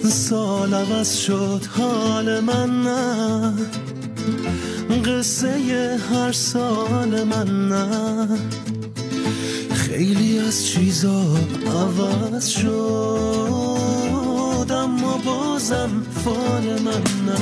سال عوض شد حال من نه، قصه هر سال من نه، خیلی از چیزا عوض شد اما بازم فال من نه.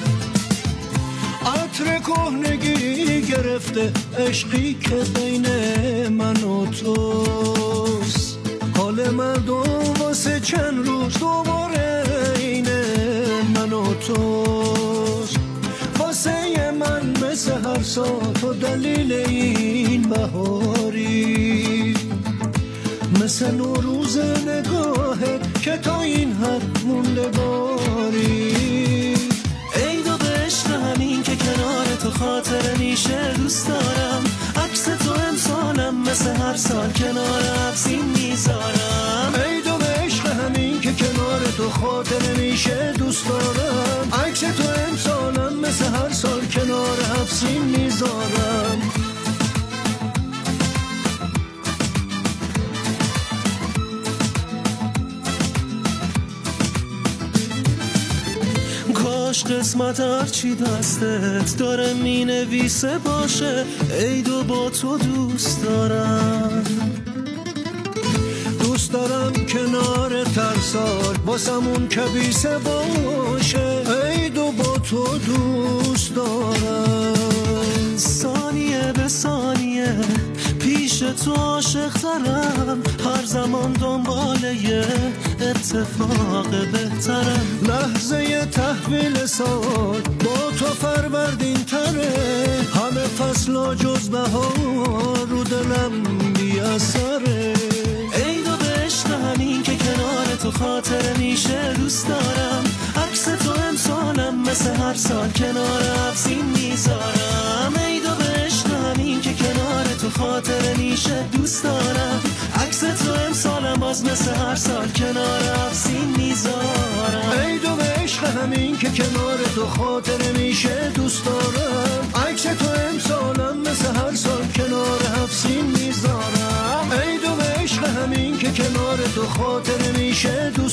عطر کهنگی گرفته عشقی که بین من و توست، حال مردم واسه چند روز دوباره اینه من و توست. واسه من مثل هر سال تو دلیل این بهاری، مثل نوروز نگاهت که تا این حد مونده باری. ای دو به عشق همین که کنار تو خاطر میشه دوست دارم، عکس تو امسالم مثل هر سال کنار حفظین میذارم. ای دو به عشق همین که کنار تو خاطر میشه دوست دارم، عکس تو امسالم مثل هر سال کنار حفظین میذارم. کاش قسمت هرچی دستت داره می نویسه باشه، ای دو با تو دوست دارم. دوست دارم کنار ترسال واسمون کبیسه باشه، ای دو با تو دوست دارم. ثانیه به ثانیه پیش تو عاشق ترم، هر زمان دنبال یه اتفاق بهترم. لحظه تحویل سال با تو فروردین تره، همه فصل جز بهار رو دلم بی اثره. ای دو به عشق همین که کنار تو خاطر میشه دوست دارم، عکس تو امسالم مثل هر سال کنار حفظین میذارم. ای دو به عشق همین که کنار تو خاطر میشه دوست دارم، عکس تو امسالم باز مثل هر سال کنار حفظین میذارم. ای دو به عشق همین که کنار تو خاطر میشه دوست دارم، عکس تو امسالم مثل هر سال کنار حفظین میذارم. ای دو به عشق همین که کنار تو خاطر میشه دوست